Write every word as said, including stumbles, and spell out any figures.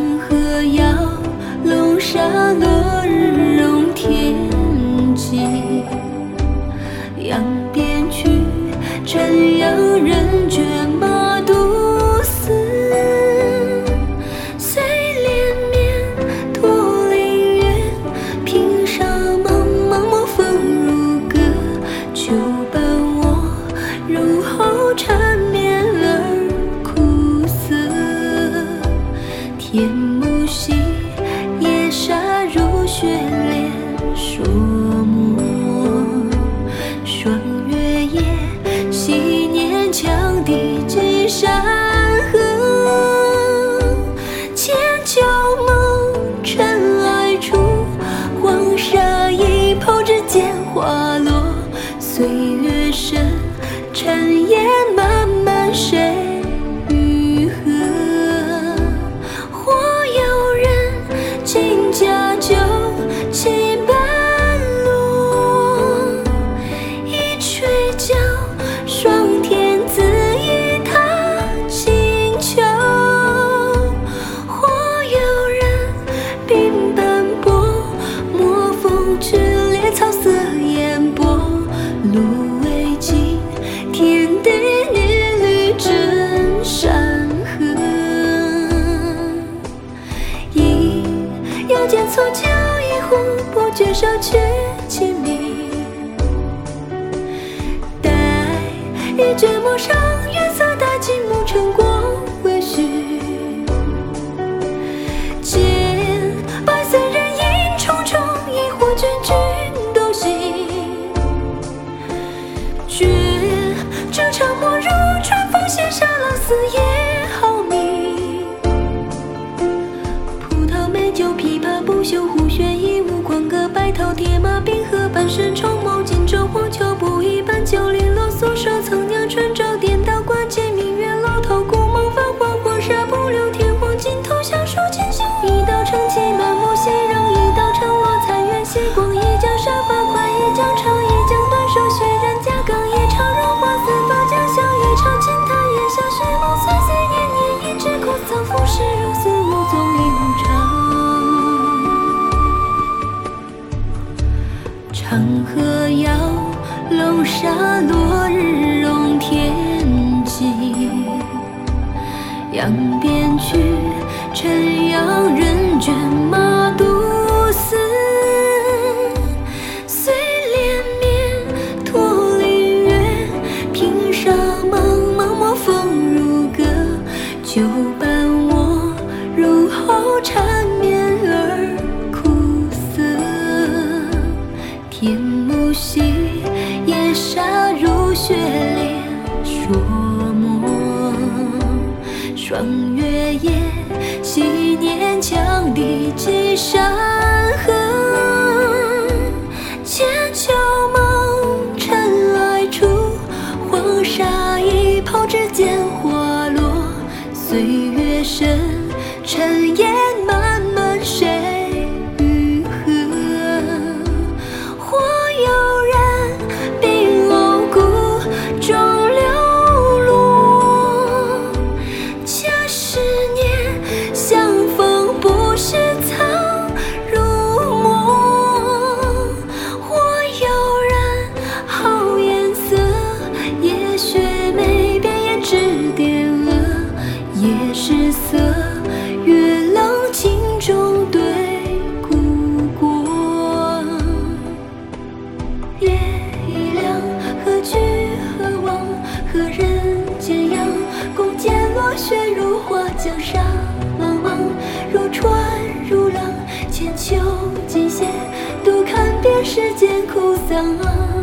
河摇，龙沙落日融天际。扬鞭去，晨阳人倦马独嘶。随连绵驼铃月，平沙茫茫漠风如歌。就伴我入喉缠绵而苦涩。天幕西，夜沙如雪恋说墨。霜月夜，昔年羌笛寄山河。千秋梦，尘埃处，黄沙一抛之间花落。岁月深，尘烟漫漫，谁与何？或有人尽家酒，弃半落。一吹角，霜天自一踏清秋。或有人鬓斑驳，墨风炽烈，草色烟波。路未尽，天地一缕真山河。应遥见错酒一壶，不觉少却清明。待一卷陌上月色，待尽暮晨光未许。见百岁人影重重，疑惑君君独行。觉这场陌如春风，斜沙浪似夜好明。葡萄美酒，琵琶不休，胡旋一舞，狂歌白头，铁马冰河，半生重谋，荆州黄秋不一般，九零落锁手，曾酿春朝，颠倒挂剑，明月楼头，故梦泛黄，黄沙不留，天荒尽头，小树锦绣。一道成绩，满目熙攘，一道成落，残垣隙光，一将杀伐快，一将长，一将短手，血染甲岗，一场荣华四方将笑，一场轻叹烟霞雪梦，岁岁年年，一纸苦苍浮世，如斯无踪亦无常。长河摇，龙沙落日融天际。扬鞭去，晨阳人倦马独嘶。随连绵驼铃月，平沙茫茫，漠风如歌。就伴我入喉缠绵而苦涩。天幕西，夜沙如雪恋说墨。霜月夜，昔年羌笛寄山河。千秋梦，尘埃处，黄沙一抛之间花落。岁月深，尘烟漫漫，谁与何？或有人鬓鸥骨，中流落。恰十年，相逢不识藏如墨。或有人好颜色，夜雪眉边胭脂点额。夜失色，月冷镜中对故国。夜已凉，何去何往？何人见阳？共见落雪如花，江沙茫茫，如川如浪。千秋尽歇，独看遍世间苦丧啊。